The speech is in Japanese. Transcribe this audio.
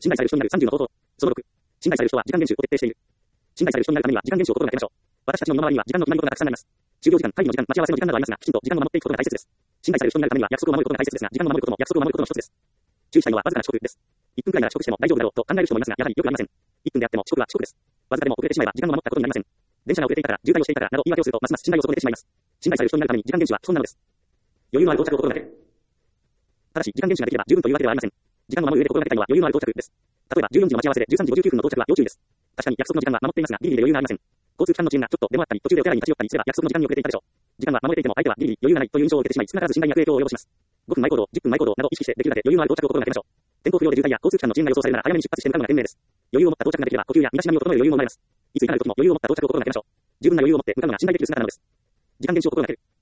信頼される人になる30の方法。その6。信頼される人は時間厳守を徹底している。信頼される人になるためには時間厳守を心がけましょう。私たちの身の回りには時間の決まり事がたくさんあります。就業時間、会議の時間、待ち合わせの時間などありますが、きちんと時間を守っていくことが大切です。信頼される人になるためには約束を守ることが大切ですが、時間を守ることも約束を守ることの一つです。注意したいのはわずかな遅刻です。1分くらいなら遅刻しても大丈夫だろうと考える人もいますが、やはりよくありません。1分であっても遅刻は遅刻です。わずかでも遅れてしまえば時間を守ったことになりません。電車が遅れていたから、渋滞をしていたからなど言い訳をするとますます信頼を損ねてしまいます。信頼される人になるために時間厳守は基本なのです。余裕のある到着を心がける。ただし、時間厳守ができれば十分というわけではありません。時間を守る上で心がけたいのは余裕のある到着です。例えば14時の待ち合わせで13時59分の到着は要注意です。確かに約束の時間は守っていますが、ギリギリで余裕がありません。交通機関の遅延がちょっとでもあったり、途中でお手洗いに立ち寄ったりすれば約束の時間に遅れていたでしょう。時間は守れていても相手はギリギリ余裕がないという印象を受けてしまい、少なからず信頼に悪影響を及ぼします。5分前行動、10分前行動など意識してできるだけ余裕のある到着を心がけましょう。天候不良で渋滞や交通機関の遅延が予想されるなら早めに出発して向かうのが賢明です。余裕を持った到着ができれば呼吸や身だしなみを整える余裕も生まれます。いついかなる時も余裕を持った到着を心がけましょう。十分な余裕を持って向かうのが信頼できる姿なのです。時間厳守を心がける。